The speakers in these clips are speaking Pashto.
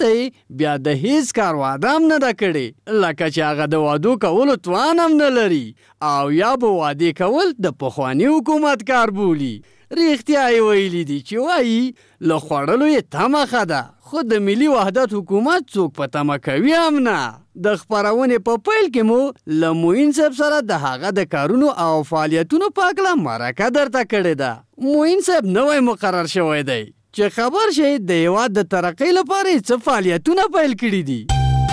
ته بیا د هیڅ کار واده هم نه ده کړې، لکه چې هغه د وادو کولو توان هم نه لري او یا به وادې کول د پخواني حکومت کار بولي. رښتیا یې ویلي دي چې وایي له خوړلو یې تمه ښه ده، خو د ملي وحدت حکومت څوک په تمه کوي هم نه. د خپرونې په پیل کې مو له معین صاحب سره د هغه د کارونو او فعالیتونو په هکله مرکه درته کړې ده. معین صاحب نوی مقرر شوی دی چې خبر شي د هېواد د ترقۍ لپاره یې څه فعالیتونه پیل کړي دي.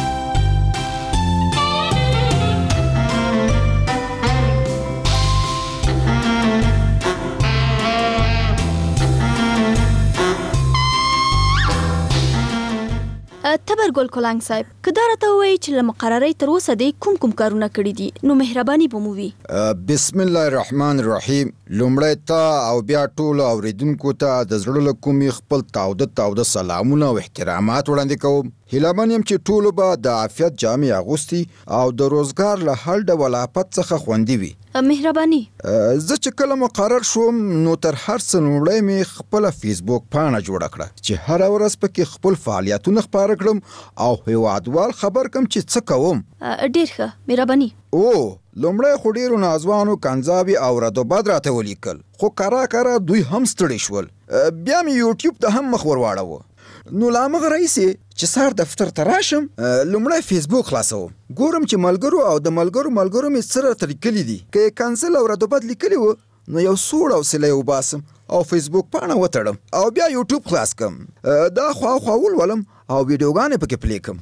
تبر ګل کلنګ صاحب، که دا راته ووایي چې له مقررۍ تر اوسه دی کوم کارونه کړي دي نو مهرباني به مو وي. بسم الله الرحمن الرحیم. لومړی ته او بیا ټولو اوریدونکو ته د زړه له کومې خپل تاوده سلامونه او احترامات وړاندې کوم. هیله من یم چې ټولو به د عافیت جامې اغوستي او د روزګار له هر ډول آفت څخه خوندي وي. مهرباني. زه چې کله مقرر شوم نو تر هر څه لومړی مې خپله فیسبوک پاڼه جوړه کړه چې هره ورځ پکې خپل فعالیتونه خپاره کړم او هیوادوال خبر کم چې څه کوم. ډېر ښه، مهرباني. لومړی خو ډېرو نازوانو کنځاوي او رد و بد راته ولیکل، خو کرا دوی هم ستړي شول. بیا مې یوټیوب ته هم مخ ور واړوه. نو له همغه راهیسې چې سهار دفتر ته راشم لومړی فیسبوک خلاصوم، ګورم چې ملګرو او د ملګرو مې څه راته لیکلي دي. که یې کنسل او رد و بد لیکلي و نو یو سوړ حوصله یې وباسم او فیسبوک پاڼه وتړم او بیا یوټیوب خلاص کم. دا خوا ولولم او ویډیوګانې پکې پلی کم.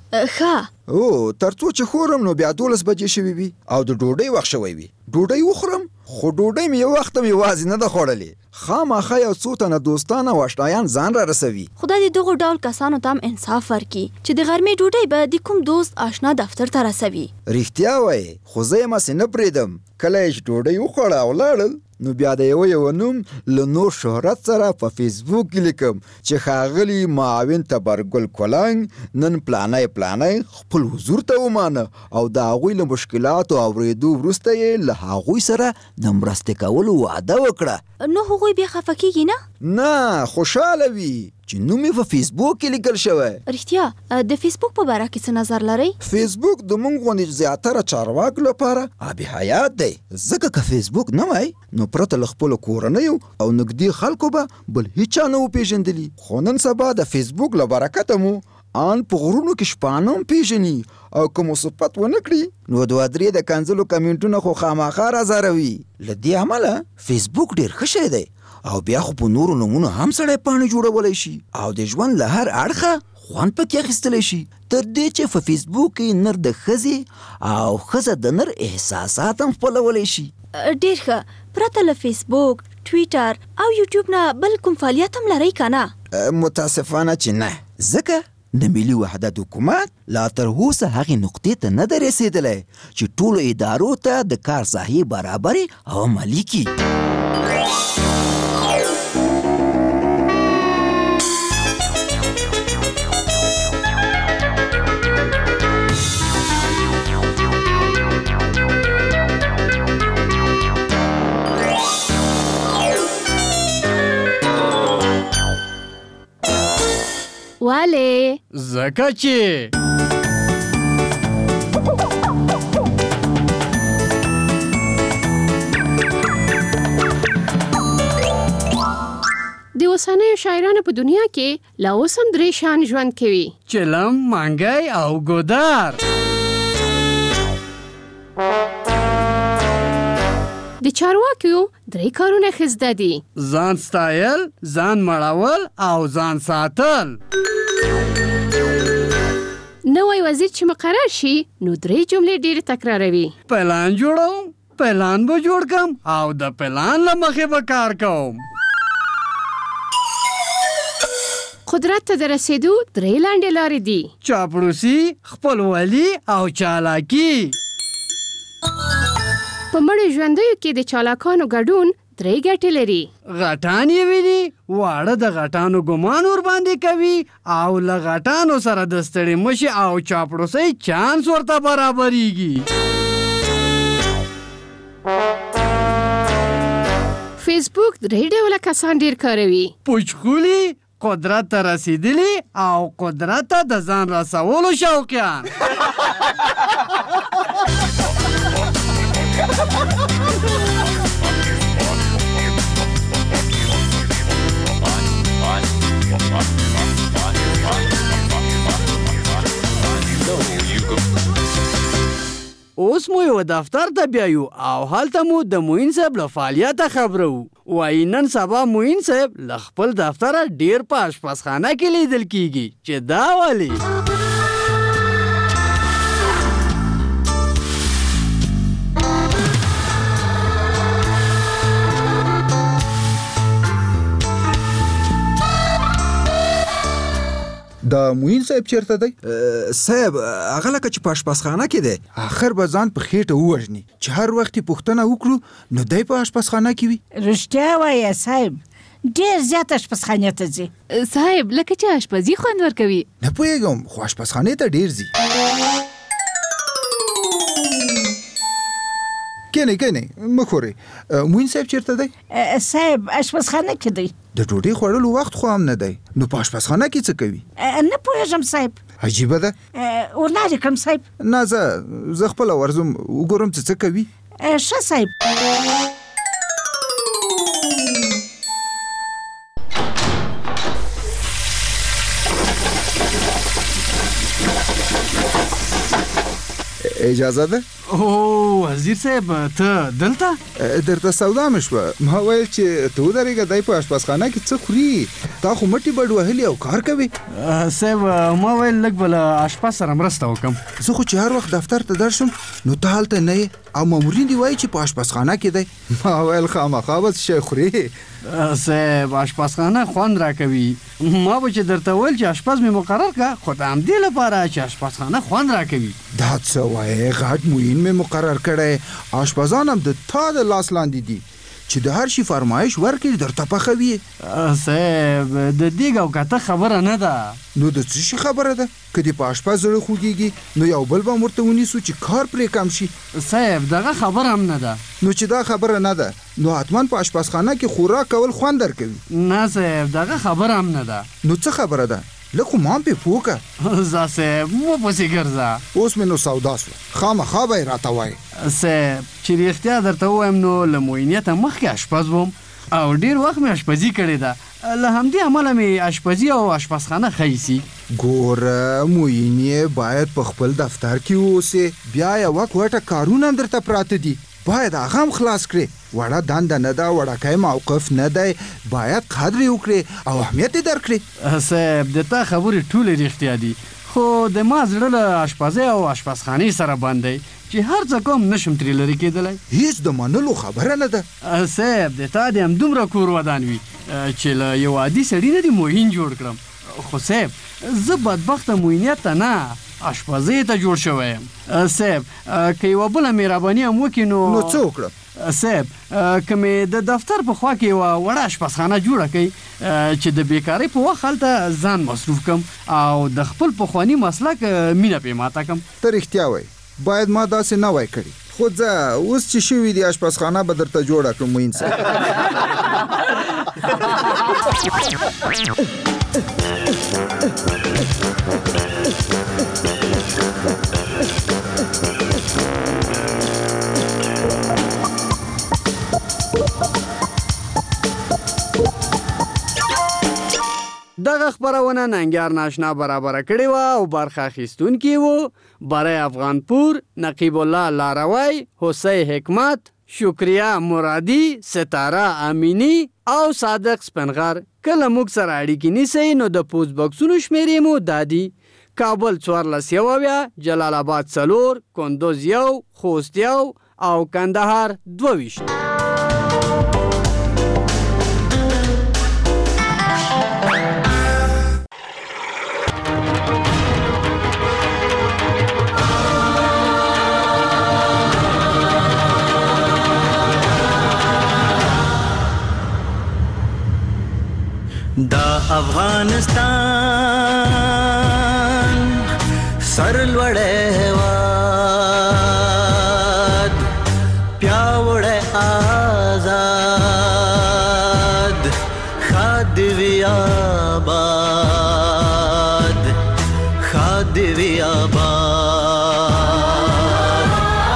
ښه. تر څو چې خورم نو بیا 12 بجې شوي وي او د ډوډۍ وخت شوی وي. ډوډۍ وخورم، خو ډوډۍ مې یو وخت هم یوازې نه ده خوړلې، خامخا یو څو تنه دوستان او اشنایان ځان را رسوي. خدای دې دغو ډول کسانو ته هم انصاف ورکړي چې د غرمې ډوډۍ به د کوم دوست آشنا دفتر ته رسوي. رښتیا وایې، خو زه یې مسې نه پرېږدم. کله یې چې ډوډۍ وخوړه او لاړل نو بیا د یو نوم له نور شهرت سره په فیسبوک کې لیکم چې ښاغلي معاون تبرګل کلنګ نن پلانی خپل حضور ته ومانه او د هغوی له مشکلاتو اورېدو وروسته یې له هغوی سره د مرستې کولو وعده وکړه. نو هغوی بیا خفه کېږي نه؟ نه، خوشحاله وي چې نوم یې په فیسبوک کې لیکل شوی. رښتیا د فیسبوک په باره کې څه نظر لرئ؟ فیسبوک د موږ غوندې زیاتره چارواکو لپاره آب حیات دی، ځکه که فیسبوک نه وای نو پرته له خپلو کورنیو او نږدې خلکو به بل هیچا نه وپېژندلي. خو نن سبا د فیسبوک له برکته مو ان په غرونو کې شپانه هم پېژني او که مو صفت ونه کړي نو 2-3 د کنځلو کمنټونه خو خامخا رازاروي. له دې امله فیسبوک ډېر ښه شی دی او بیا خو په نورو نومونو هم سړی پاڼې جوړولی شي او د ژوند له هر اړخه خوند پکې اخیستلی شي، تر دې چې په فیسبوک کې نر د ښځې او ښځه د نر احساسات هم خپلولی شي. ډېر ښه. پرته له فیسبوک، ټویټر او یوټیوب نه بل کوم فعالیت هم لرئ که نه؟ متاسفانه چې نه، ځکه د ملي وحدت حکومت لا تر اوسه هغې نقطې ته نه دی رسېدلی چې ټولو ادارو ته د کار ساحې برابرې او عملي کړي. ولې؟ ځکه چې د اوسنیو شاعرانو په دنیا کې لا اوس هم 3 شان ژوند کوي: چلم، مانګی او ګودار. د چارواکیو 3 کارونه ښه زده دي: ځان ستایل، ځان مړول او ځان ساتل. نوی وزیر چې مقرر شي نو 3 جملې ډېرې تکراروي: پلان جوړوم، پلان به جوړ کم او د پلان له مخې به کار کوم. قدرت ته د رسېدو 3 لنډې لارې دي: چاپلوسي، خپلولي او چالاکي. په مړو ژوندیو کې د چالاکانو ګډون 3 ګټې لري: غټان یې ویني، واړه د غټانو ګمان ور باندې کوي او له غټانو سره د ستړي مشي او چاپلوسۍ چانس ورته برابریږي. فیسبوک 3 ډوله کسان ډېر کاروي: پوچخولي، قدرت ته رسیدلی او قدرت ته د ځان رسولو شوقیان. اوس مو یو دفتر ته بیایو او هلته مو د معین صاحب له فعالیته خبرو. وایي نن سبا معین صاحب له خپل دفتره ډیر په اشپزخانه کې لیدل کیږي چې دا ولې. دا معین صاحب چیرته دی؟ صاحب هغه لکه چې په اشپزخانه کې دی، آخر به ځان په خېټه ووژني چې هر وخت یې پوښتنه وکړو نو دی په اشپزخانه کې وي. رښتیا وایه صاحب، ډېر زیات اشپزخانې ته ځي. صاحب لکه چې اشپزي خوند ورکوي. نه پوهېږم خو اشپزخانې ته ډېر ځي. کینې مه خورئ. معین صاحب چیرته دی؟ صاحب اشپزخانه کې دی. د ډوډۍ خوړلو وخت خو هم نه دی، نو په اشپزخانه کې څه کوي؟ نه پوهېږم صاحب. عجیبه ده. ورلارې کړم صاحب. نه زه خپله ورځم وګورم چې څه کوي. ښه صاحب. اجازه ده؟ او وزیر صاحب ته دلته؟ درته سودا مې شوه. ما ویل چې ته ودرېږه دی په اشپزخانه کې څه خوري، تا خو مټې بډ وهلي او کار کوي. صاحب ما ویل لږ به له اشپز سره مرسته وکړم. زه خو چې هر وخت دفتر ته درشم نو ته هلته نه یې او مامورین دي وایي چې په اشپزخانه کې دی. ما ویل خامخا به څه شی خوري. صاحب اشپزخانه خوند راکوي. ما به چې درته ویل چې اشپز مې مقرر کړه خو د همدې لپاره چې اشپزخانه خوند راکوي. دا څه وایې غټ معین مې مقرر کړی. اشپزان هم د تا د لاس لاندې دي چې د هر شي فرمایش ورکړي درته پخوي. صاحب د دیګ او کته خبره نه ده. نو د څه شي خبره ده؟ که دې په اشپز زړه خوږېږي نو یو بل به هم ورته ونیسو چې کار پرې کم شي. صاحب دغه خبره هم نه ده. نو چې دا خبره نه ده نو حتما په اشپزخانه کې خوراک کول خوند درکوي. نه صاحب دغه خبره هم نه ده. نو څه خبره ده؟ لږ خو ما هم پې پوه کړه. ځه صاحب مو پسې ګرځه. اوس مې نو سودا سوه، خامخا به یې راته وایې. صاحب چې رښتیا درته ووایم نو له معینیته مخکې اشپز وم او ډېر وخت مې اشپزي کړې ده. له همدې امله مې اشپزي او اشپزخانه ښه ایسي. ګوره معین یې باید په خپل دفتر کې واوسې، بیا یوه کوټه کارونه هم درته پراته دي، باید هغه هم خلاص کړې. وړه دنده نه ده، وړکی موقف نه دی، باید قدر یې وکړې او اهمیت یې درکړې. صاحب د تا خبرې ټولې رښتیا دي خو د ما زړه له اشپزۍ او اشپزخانې سره بند دی چې هر څه کوم نشم ترې لرې کېدلی. هیڅ د منلو خبره نه ده. صاحب د تا دې همدومره کور ودان وي چې له یو عادي سړي نه دې معین جوړ کړم. خو صاحب زه بدبخته معینیت ته نه اشپزۍ ته جوړ شوی یم. صاحب که یوه بله مهرباني هم وکړي نو څه وکړم؟ صاحب که مې د دفتر په خوا کې یوه وړه اشپزخانه جوړه کړئ چې د بیکارۍ په وخت هلته ځان مصروف کړم او د خپل پخواني مسلک مینه پې ماته کړم. ته رښتیا وایي، باید ما داسې نه وای کړي. خو ځه اوس چې شوي دي اشپزخانه به درته جوړه کړم معین صاحب. دغه خبرونه ننګیار ناشنا برابره کړې وه او برخه اخیستونکي وو برای افغانپور، نقیب الله لاروی، حسی حکمت، شکریه مرادی، ستاره امینی او صادق سپنغر. کله موږ سره اړیکې نیسئ نو د پوسټ بکسونو شمیرې مو دا دي: کابل 1400، جلال آباد 4، کندوز 1، خوست 1 او کندهار 22. دا افغانستان سرلوړی هېواد، پیاوړی آزاد، ښاد وي آباد. دې وي آباد.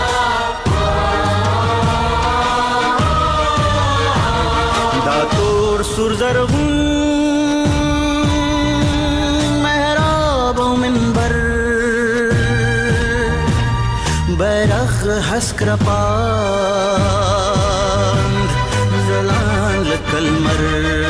دا تور سور زرغون محراب و منبر بیرغ حسک رپاند زلان لکلمر.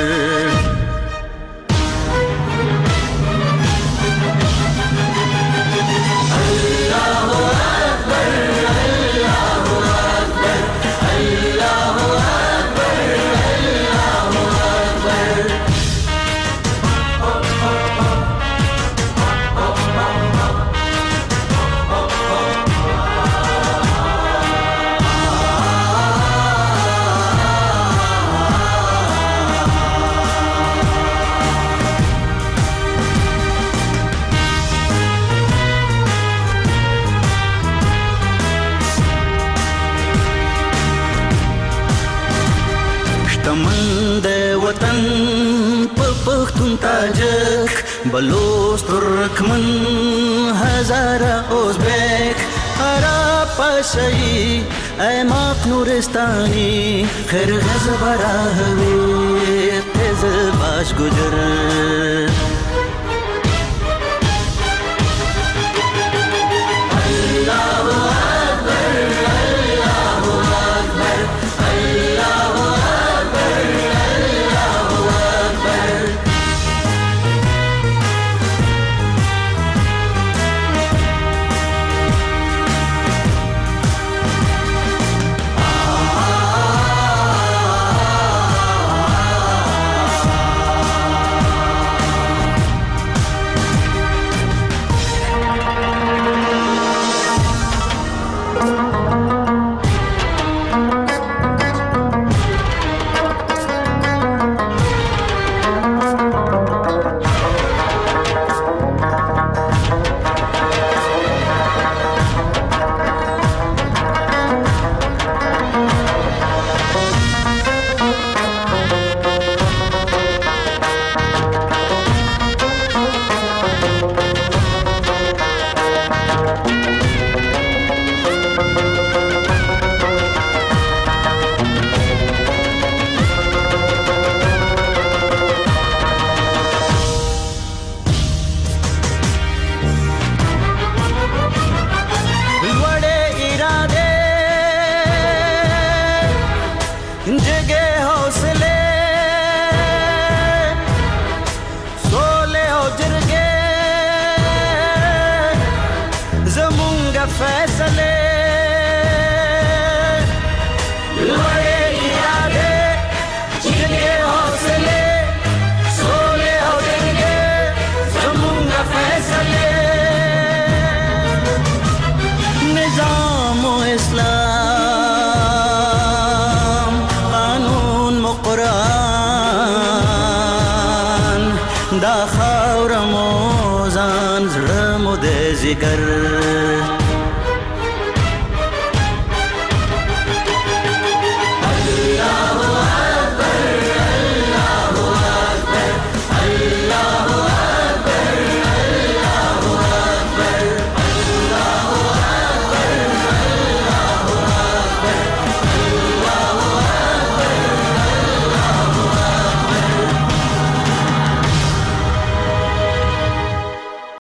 وطن په پښتون تاجک بلوچ ترکمن هزاره ازبک عرب پشهی ایماق نورستانی خرغز براهوی تز باش گجر. जगे हौसले सोले हो जरगे जमूंगा फैसले लड़े इरादे जगे हौसले सोले हो जरगे जमूंगा फैसले निजाम इस्लाम قرآن دا خاور موزان زړه مو د ذکر